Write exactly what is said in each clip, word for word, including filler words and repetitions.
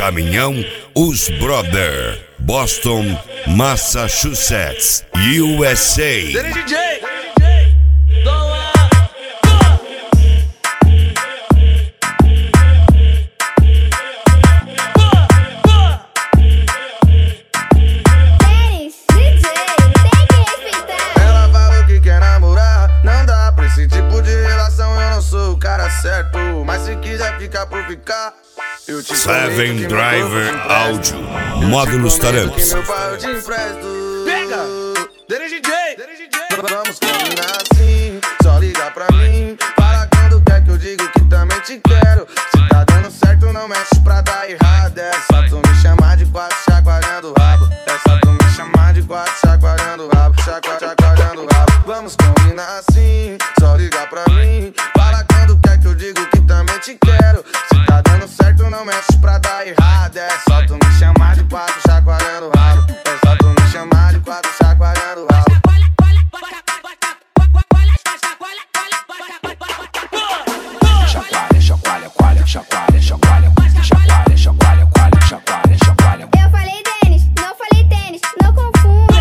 Caminhão Os Brother, Boston, Massachusetts, U S A. D J certo, mas se quiser ficar por ficar, eu te Seven Driver Audio, Módulos Taramps. Pega! D J Vamos combinar assim, só liga pra mim. Fala quando quer que eu digo que também te quero. Se tá dando certo, não mexe pra dar errado. É só tu me chamar de quatro, chacoalhando o rabo. É só tu me chamar de quatro, chacoalhando o rabo. Chacoalhando, chacoalhando o rabo. Vamos combinar assim, só liga pra mim. Fala quando quer que eu digo que também te quero. Se tá dando certo, não mexe pra dar errado. É só tu me chamar de quatro, chacoalhando o rabo. É só tu me chamar de quatro, chacoalhando o rabo. Chacoalha, chacoalha, chacoalha, chacoalha, chacoalha, chacoalha, chacoalha, chacoalha, chacoalha. Eu falei tênis, não falei tênis, não confunda.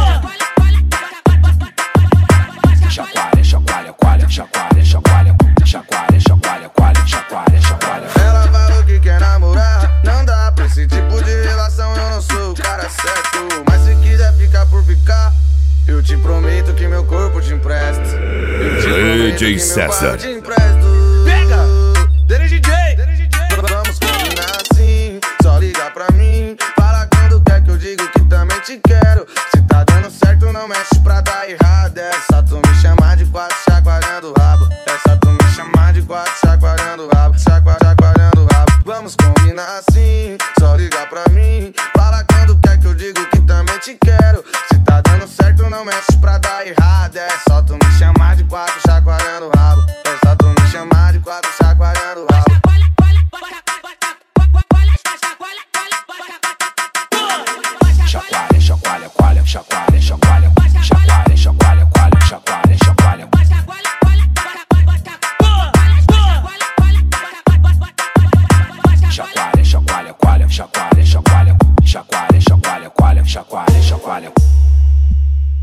Chacoalha, chacoalha, chacoalha, chacoalha, chacoalha, chacoalha, chacoalha, chacoalha, chacoalha, chacoalha. Ela falou que quer namorar, não dá pra esse tipo de relação, eu não sou o cara certo. Mas se quiser ficar por ficar, eu te prometo que meu corpo te empresta. Eu te prometo que meu César. pai te empresto. Pega! D J Vamos combinar assim, só liga pra mim. Fala quando quer que eu digo que também te quero. Se tá dando certo, não mexe pra dar errado. É só tu me chamar de quatro, chacoalhando o rabo. É só tu me chamar de quatro, chacoalhando o rabo. Chacoalhando, chacoalhando o rabo. Vamos combinar assim, só liga pra mim. Fala quando quer que eu digo que também te quero. Se tá dando certo, não mexe pra dar errado. É só tu me chamar de quatro, chacoalhando o rabo. É só tu me chamar de quatro, chacoalhando